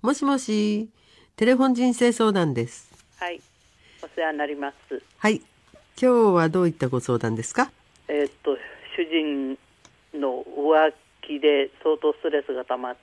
もしもし、テレフォン人生相談です。 はい、お世話になります。 はい、今日はどういったご相談ですか？ 主人の浮気で相当ストレスが溜まって、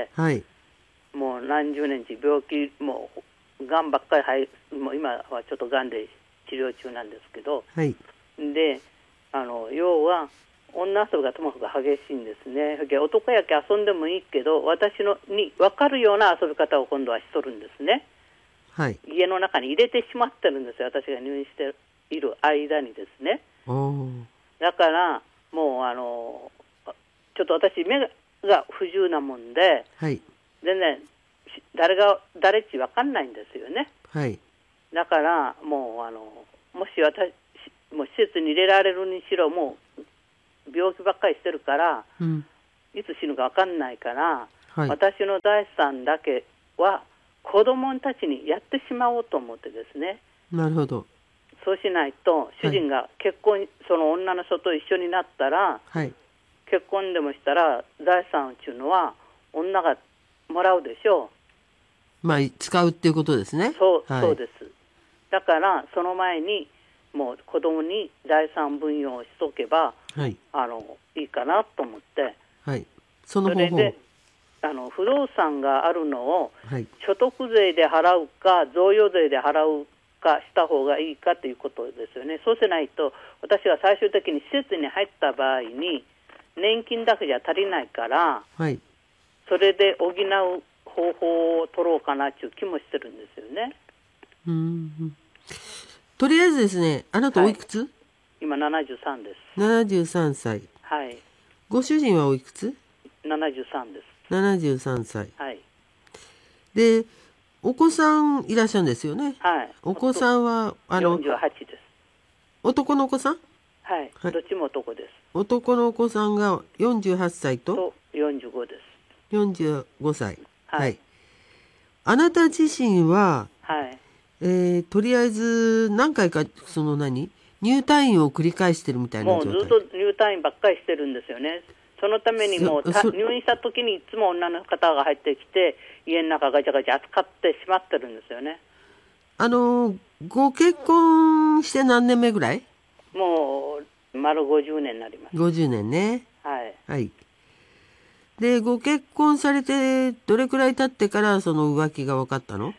はい、 もう何十年病気、もうがんばっかりもう今はちょっとがんで治療中なんですけど、 はい、 で要は女遊びがともかく激しいんですね。男やけ遊んでもいいけど、私のに分かるような遊び方を今度はしとるんですね。 はい、 家の中に入れてしまってるんですよ、私が入院している間にですね。だからもうちょっと私目が不自由なもんで、 はい、 全然誰っち分かんないんですよね。 はい、 だからもうもし私もう施設に入れられるにしろ、もう病気ばっかりしてるから、いつ死ぬか分かんないから、 はい、 私の財産だけは子供たちにやってしまおうと思ってですね。 なるほど。 そうしないと主人が結婚、その女の人と一緒になったら、 はい、 結婚でもしたら財産っていうのは女がもらうでしょう。まあ使うっていうことですね。 そう、 はい、 そうです。だからその前にもう子供に財産分与をしとけば、 はい、 いいかなと思って、 はい、その方法。 それで不動産があるのを、 はい、 所得税で払うか贈与税で払うかした方がいいかということですよね。そうしないと私は最終的に施設に入った場合に年金だけじゃ足りないから、 はい、 それで補う方法を取ろうかなという気もしてるんですよね。 とりあえずですね、あなたおいくつ？ はい、今73です。 73歳。 はい。 ご主人はおいくつ 73です。 73歳。 はい。 で、お子さんいらっしゃるんですよね。 はい。 お子さんは 48です。 男のお子さん？ はい。 はい、 どっちも男です。 男のお子さんが48歳と 45です。 45歳。 はい。 あなた自身は、 はい。 とりあえず何回か入退院を繰り返してるみたいな状態。 もうずっと入退院ばっかりしてるんですよね。そのためにも入院した時にいつも女の方が入ってきて家の中ガチャガチャ扱ってしまってるんですよね。 ご結婚して何年目ぐらい？ もう丸50年になります。 50年ね。 はい。 はい。で、ご結婚されてどれくらい経ってからその浮気が分かったの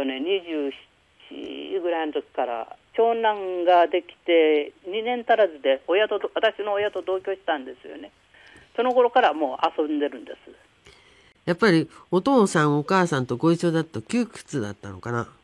？27ぐらいの時から長男ができて2年足らずで私の親と同居したんですよね。その頃からもう遊んでるんです。 やっぱりお父さんお母さんとご一緒だと窮屈だったのかな。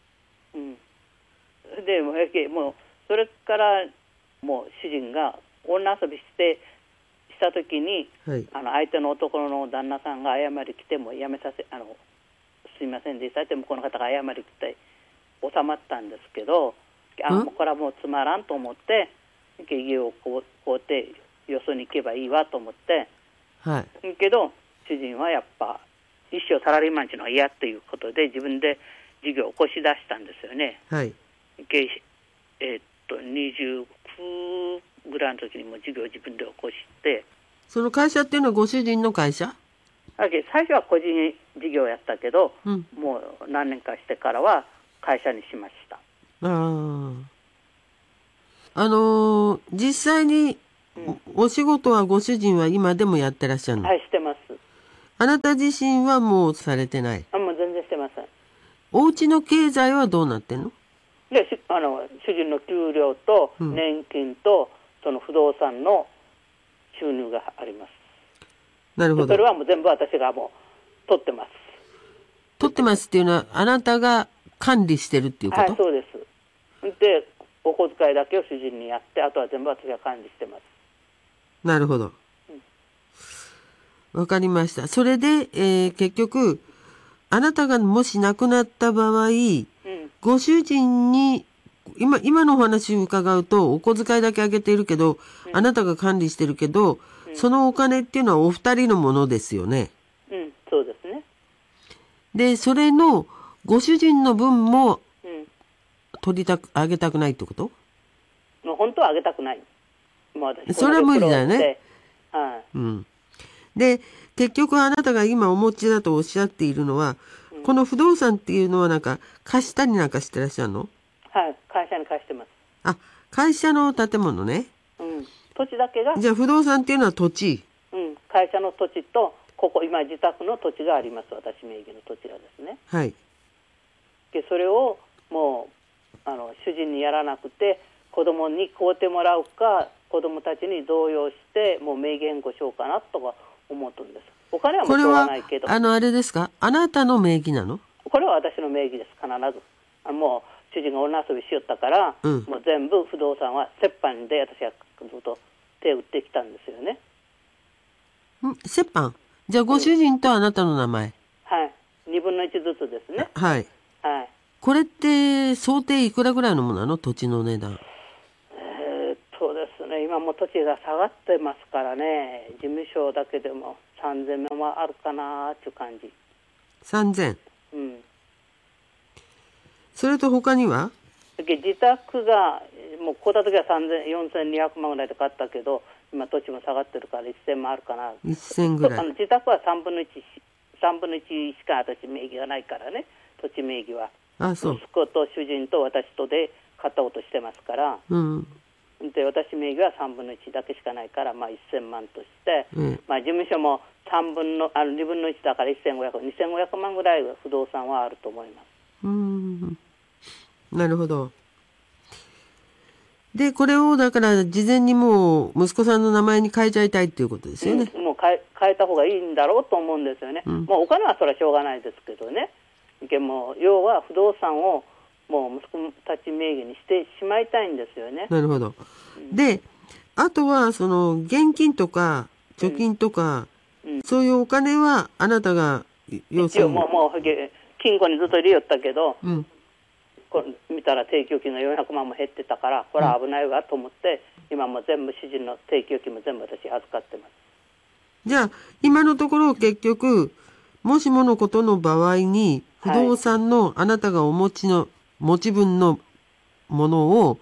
でもうそれからもう主人が女遊びした時に、 はい、 相手の男の旦那さんが謝り来てもやめさせすいませんでしたって向こうの方が謝り来て収まったんですけど、これはもうつまらんと思って家を買うてよそに行けばいいわと思って、 はい、 けど主人はやっぱ一生サラリーマンっていうのは嫌ということで自分で事業を起こし出したんですよね。 はい、 29ぐらいの時にも事業を自分で起こして、 その会社っていうのはご主人の会社？ 最初は個人事業やったけど、もう何年かしてからは会社にしました。 実際にお仕事はご主人は今でもやってらっしゃるの？ はい、してます。 あなた自身はもうされてない？ もう全然してません。 お家の経済はどうなってんの？ で主人の給料と年金と、その不動産の収入があります。 なるほど。 それはもう全部私がもう取ってます。 取ってますっていうのはあなたが管理してるっていうこと？ はい、そうです。でお小遣いだけを主人にやって、あとは全部私が管理してます。 なるほど。わかりました。それで、結局あなたがもし亡くなった場合、ご主人に今のお話を伺うとお小遣いだけあげているけど、あなたが管理してるけど、そのお金っていうのはお二人のものですよね。 そうですね。 でそれのご主人の分もあげたくないってこと？ もう本当はあげたくない。 それは無理だよね。 はい。 で結局あなたが今お持ちだとおっしゃっているのは、 この不動産っていうのはなんか貸したりなんかしてらっしゃるの？ はい、会社に貸してます。 あ、会社の建物ね。 うん、土地だけが、 じゃあ不動産っていうのは土地。 うん、会社の土地と、ここ今自宅の土地があります。私名義の土地がですね。 はい。 でそれをもう主人にやらなくて、子供に買うてもらうか、子供たちに動揺してもう名義変更しようかなとか思ってるんです。お金はもうしょうがないけど。 これはあれですか？あなたの名義なの？ これは私の名義です。必ずもう主人が女遊びしよったから、 うん、 もう全部不動産は折半で私はずっと手を打ってきたんですよね。 折半？じゃあご主人とあなたの名前、 はい、2分の1ずつですね。 はい、 はい。 これって想定いくらぐらいのものなの？土地の値段。 ですね、今も土地が下がってますからね、事務所だけでも3000万はあるかなっていう感じ。 3000。 うん。 それと他には？ 自宅がもう買った時は4200万ぐらいで買ったけど、今土地も下がってるから1000万あるかな。 1000ぐらい。 自宅は3分の1しか私名義がないからね、土地名義は。 あ、そう。 息子と主人と私とで買ったことしてますから。 うん。 で私名義は3分の1だけしかないから、まあ、1000万として、まあ、事務所も2分の1だから2500万ぐらい不動産はあると思います。 なるほど。でこれをだから事前にもう息子さんの名前に変えちゃいたいっていうことですよね。 もう変えた方がいいんだろうと思うんですよね。もうお金はそれはしょうがないですけどね。でも要は不動産をもう息子たち名義にしてしまいたいんですよね。 なるほど。で、あとはその現金とか貯金とか、そういうお金はあなたが要するにもう金庫にずっと入れよったけど、これ見たら定期預金が400万も減ってたから、これは危ないわと思って、今も全部主人の定期預金も全部私預かってます。 じゃあ今のところ結局もしものことの場合に不動産のあなたがお持ちの持ち分のものを、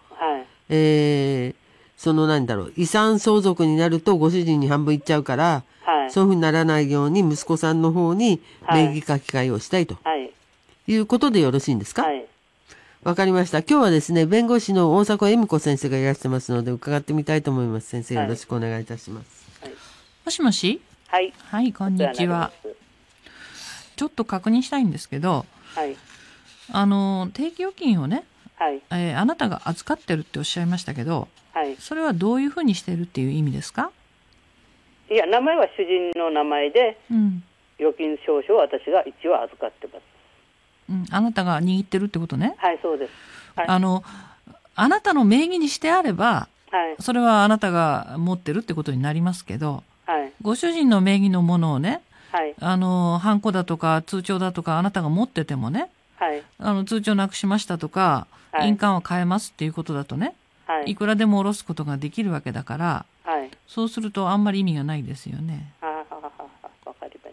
その遺産相続になるとご主人に半分いっちゃうから、そういうふうにならないように息子さんの方に名義書き換えをしたいと、いうことでよろしいんですか？わかりました。今日はですね、弁護士の大迫恵美子先生がいらしてますので伺ってみたいと思います。先生、よろしくお願いいたします。 もしもし。 はい。 はい、こんにちは。ちょっと確認したいんですけど、定期預金をね、あなたが預かってるっておっしゃいましたけど、それはどういうふうにしてるっていう意味ですか？ いや、名前は主人の名前で、預金証書を私が一応預かってます。 あなたが握ってるってことね。 はい、そうです。 あなたの名義にしてあれば、それはあなたが持ってるってことになりますけど、ご主人の名義のものをね、ハンコだとか通帳だとかあなたが持っててもね、通帳なくしましたとか、印鑑を変えますっていうことだとね、いくらでも下ろすことができるわけだから、そうするとあんまり意味がないですよね。 わかりました。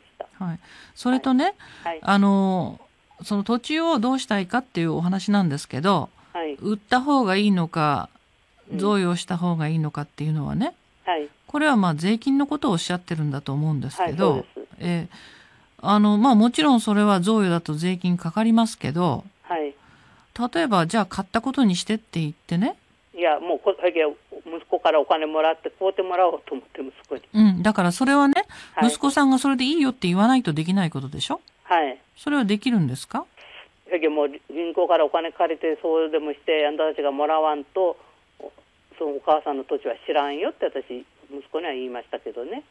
それとね、その土地をどうしたいかっていうお話なんですけど、売った方がいいのか贈与した方がいいのかっていうのはね、これはまあ税金のことをおっしゃってるんだと思うんですけど、もちろんそれは贈与だと税金かかりますけど、例えばじゃあ買ったことにしてって言ってね、 いやもう息子からお金もらって買うてもらおうと思って息子に。 だからそれはね、息子さんがそれでいいよって言わないとできないことでしょ。それはできるんですか？ もう銀行からお金借りてそうでもしてあんたたちがもらわんとそのお母さんの土地は知らんよって私息子には言いましたけどね。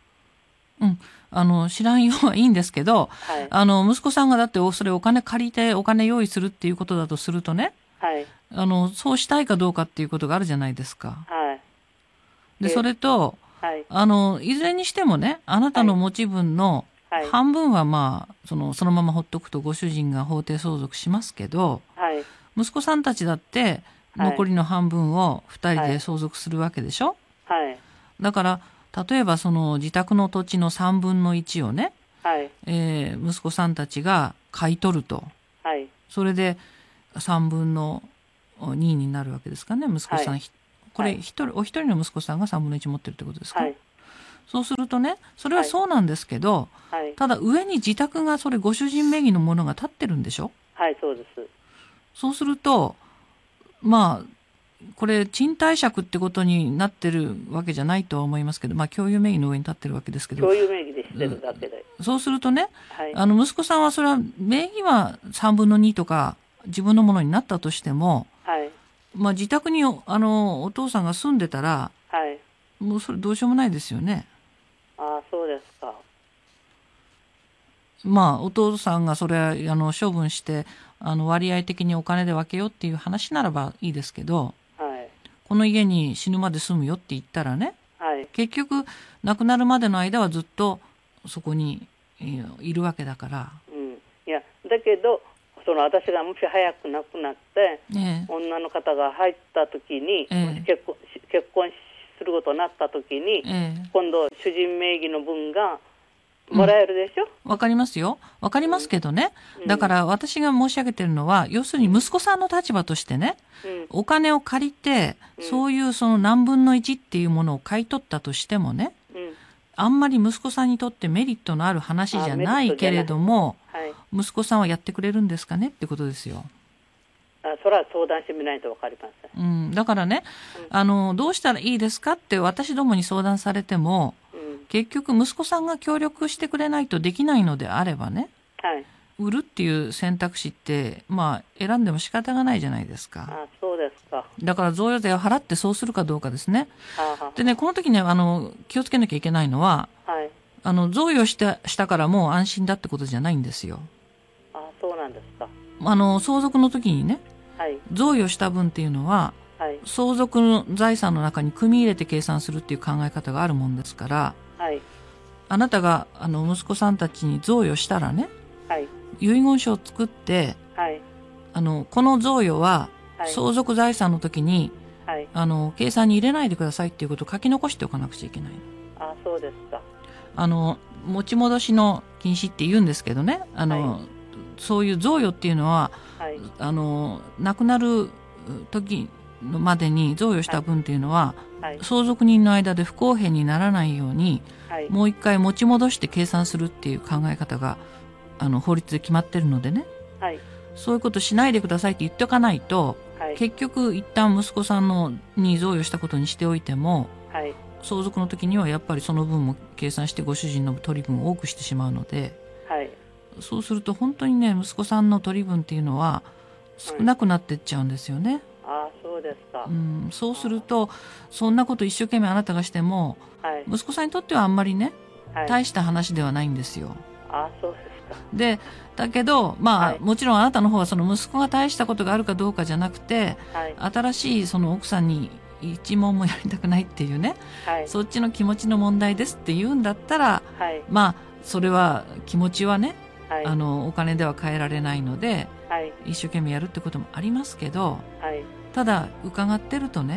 知らんよはいいんですけど、息子さんがだってそれお金借りてお金用意するっていうことだとするとね、そうしたいかどうかっていうことがあるじゃないですか。でそれと、いずれにしてもね、あなたの持ち分の半分はまあそのままほっとくとご主人が法定相続しますけど、息子さんたちだって残りの半分を2人で相続するわけでしょ。だから例えばその自宅の土地の3分の1をね、息子さんたちが買い取ると、それで3分の2になるわけですかね、息子さん、これお一人の息子さんが3分の1持ってるってことですか。 そうするとね、それはそうなんですけど、 はい、 ただ上に自宅がそれご主人名義のものが建ってるんでしょ。 はい、そうです。 そうすると、まあ、これ賃貸借ってことになってるわけじゃないとは思いますけど、まあ共有名義の上に立ってるわけですけど。 共有名義でしてるだけで。 そうするとね、 はい、 息子さんはそれは名義は3分の2とか自分のものになったとしても、 はい、 まあ自宅にお父さんが住んでたら、 はい、 もうそれどうしようもないですよね。 ああ、そうですか。 まあお父さんがそれ処分して割合的にお金で分けようっていう話ならばいいですけど、 はい、 この家に死ぬまで住むよって言ったらね、 はい、 結局亡くなるまでの間はずっとそこにいるわけだから。 うん、いやだけど私がもし早く亡くなって、女の方が入った時に、もし結婚することになった時に、今度主人名義の分がもらえるでしょ。 わかりますよ。わかりますけどね。だから私が申し上げてるのは、要するに息子さんの立場としてね、お金を借りて、そういうその何分の1っていうものを買い取ったとしてもね、あんまり息子さんにとってメリットのある話じゃないけれども、息子さんはやってくれるんですかねってことですよ。 それは相談してみないと分かりません。 だからね、どうしたらいいですかって私どもに相談されても、結局息子さんが協力してくれないとできないのであればね、売るっていう選択肢ってまあ選んでも仕方がないじゃないですか。 そうですか。 だから贈与税を払ってそうするかどうかですね。でね、この時ね気をつけなきゃいけないのは、贈与したからもう安心だってことじゃないんですよ。 そうなんですか。 相続の時にね、贈与した分っていうのは、相続の財産の中に組み入れて計算するっていう考え方があるもんですから、あなたが息子さんたちに贈与したらね、遺言書を作って、この贈与は相続財産の時に、計算に入れないでくださいっていうことを書き残しておかなくちゃいけない。 そうですか。 持ち戻しの禁止って言うんですけどね、そういう贈与っていうのは、亡くなる時までに贈与した分っていうのは、相続人の間で不公平にならないように、もう一回持ち戻して計算するっていう考え方が法律で決まってるのでね、そういうことしないでくださいって言っておかないと、結局一旦息子さんに贈与したことにしておいても、相続の時にはやっぱりその分も計算してご主人の取り分を多くしてしまうので、そうすると本当にね、息子さんの取り分っていうのは少なくなっていっちゃうんですよね。 そうですか。 そうするとそんなこと一生懸命あなたがしても、息子さんにとってはあんまりね、大した話ではないんですよ。 そうですか。 でだけど、もちろんあなたの方はその息子が大したことがあるかどうかじゃなくて、新しいその奥さんに一問もやりたくないっていうね、そっちの気持ちの問題ですって言うんだったら、それは気持ちはね、お金では変えられないので、一生懸命やるってこともありますけど、ただ伺ってるとね、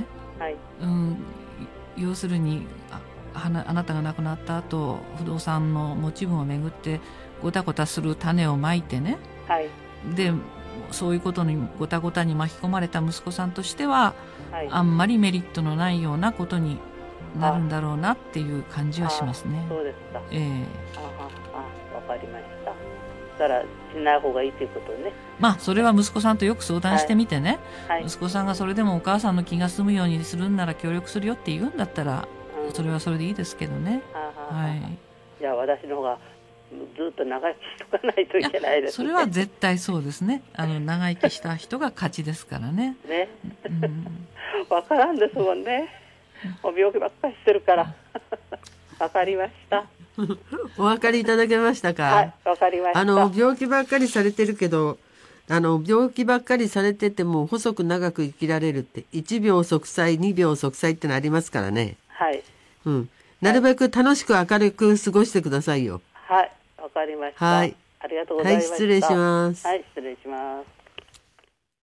要するにあなたが亡くなった後、不動産の持ち分をめぐってごたごたする種をまいてね、でそういうことにごたごたに巻き込まれた息子さんとしては、あんまりメリットのないようなことになるんだろうなっていう感じはしますね。 そうですか。わかりました。だからしない方がいいということね。 それは息子さんとよく相談してみてね、息子さんがそれでもお母さんの気が済むようにするんなら協力するよって言うんだったら、それはそれでいいですけどね。 じゃあ私の方がずっと長生きしとかないといけないですね。 それは絶対そうですね。長生きした人が勝ちですからね。 わからんですもんね。お病気ばっかりしてるからわかりました。 お分かりいただけましたか？ わかりました。 病気ばっかりされてるけど、病気ばっかりされてても細く長く生きられるって、1秒息災2秒息災ってのありますからね。なるべく楽しく明るく過ごしてくださいよ。 わかりました。ありがとうございました。 失礼します。 失礼します。